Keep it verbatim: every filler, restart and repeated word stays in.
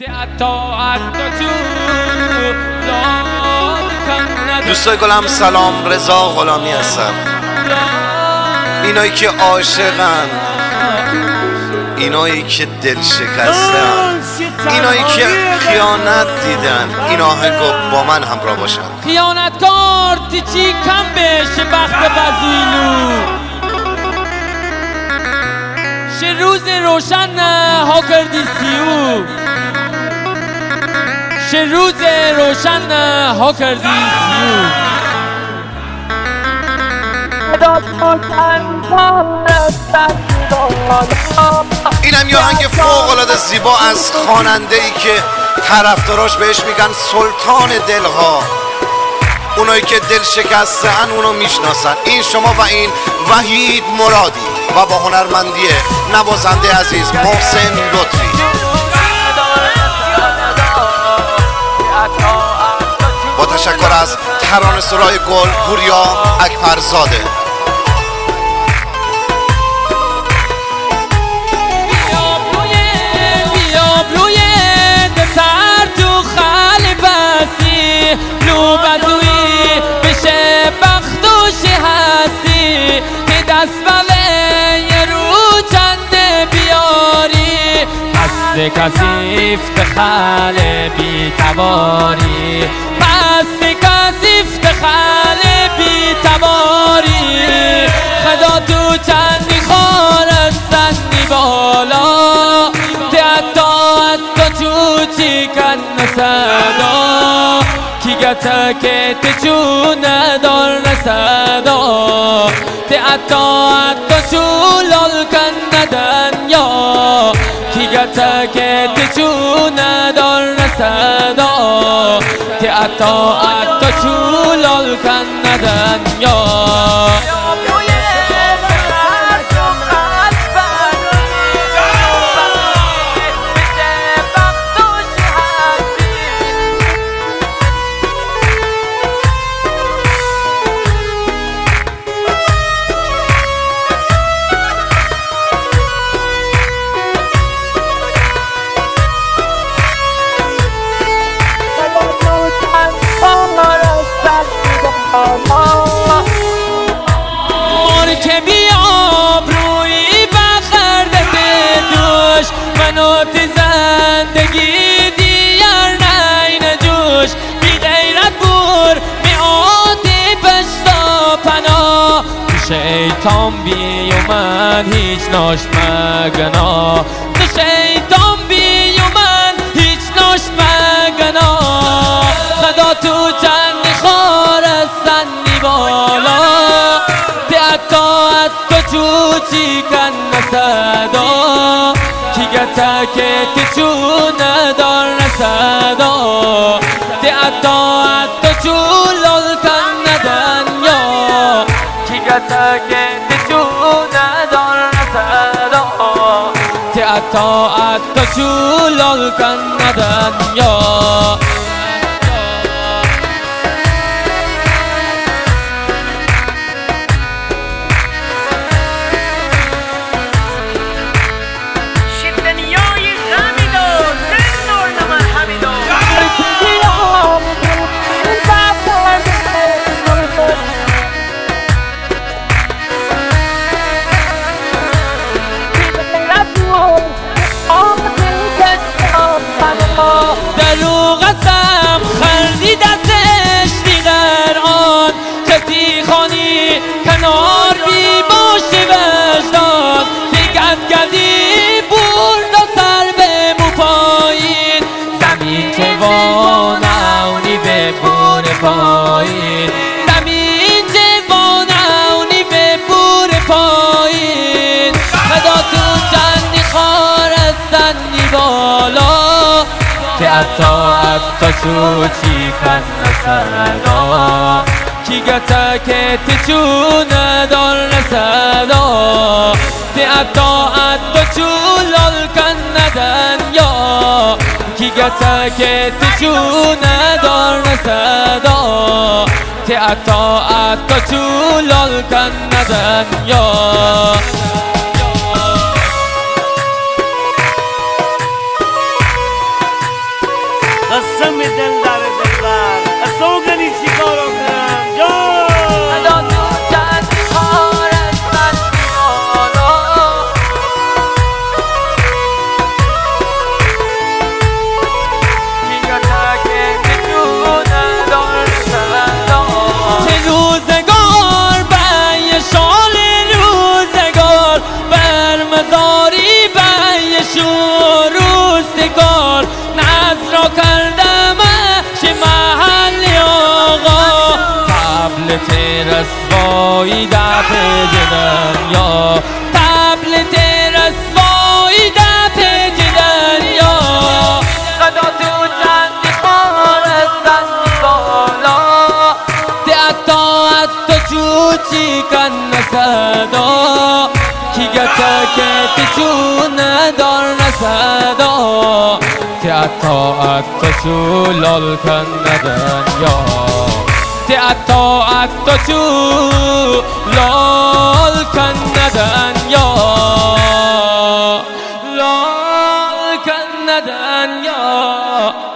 دوستای گلم سلام، رضا غلامی هستم. اینایی که عاشقن، اینایی که دل شکستن، اینایی که خیانت دیدن، این آهنگو با من همراه باشن. خیانتکار تیچی کم بشه بخت بزویلو شه روز روشن ها کردی سیو شه روز روشن ها کردی سیو اینم یه آهنگ فوق‌العاده زیبا از خواننده‌ای که طرفداراش بهش میگن سلطان دلها. اونایی که دل شکستن اونو میشناسن. این شما و این وحید مرادی و با هنرمندی نوازنده عزیز محسن لطفی. با تشکر از ترانه‌سرای گل پوریا اکبرزاده. لو بدوی بشه بختوشی هستی که دست بله یه رو چنده بیاری پس کسیفت خال بی تواری پس کسیفت خال بی تواری خدا تو چندی خارستنی بالا تیتا تو چوچی کن صدا کی گتا که تچو ندار نصدا تیتا تو چولال کن ندنیا کی گتا که تچو ندار نصدا تیتا تو چولال کن ندنیا مار که بیاب روی بخرده دوش منو تی زندگی دیار نین جوش بی غیرت بور می آتی پشتا پنا شیطان بی اومد هیچ ناشت مگنا تو شیطان بی اومد هیچ ناشت مگنا خدا تو چندی خارستنی بالا تیتا تو چوچی کن نصدا کی گتا که تچو ندار نصدا تیتا تو چولال کن ندنیا کی گتا که تچو ندار نصدا تیتا تو چولال کن ندنیا درو قسم خردی دستش دیگر آن کسی خانی کنار بی باشی وجدان دیگت گردی برد و سر به مو پایین زمین که وانونی به بور پایین زمین که وانونی به بور پایین خدا تو چندی خارستنی بالا تیتا تو چوچی کن نصدا کی گتا که تچو ندار نصدا تیتا تو چولال کن ندنیا کی گتا که تچو ندار نصدا تیتا تو چولال کن ندنیا قسم به دل در دلبر اصوگنی چی کارو کنم جان صدا تو چند خارج من بالا کیا تاکه میتونه دار صدا چه روزگار به شال روزگار بر مزاری به شور روزگار ناز را کردم چه محل آقا تبل ترسوایی دپ دنیا تبل ترسوایی دپ دنیا صدا تو چندی خارستن بالا تا تو چوچی کن صدا کی گتا که تو ندار صدا تا تو چو لال کن دنیا تا تو چو لال کن دنیا لال کن دنیا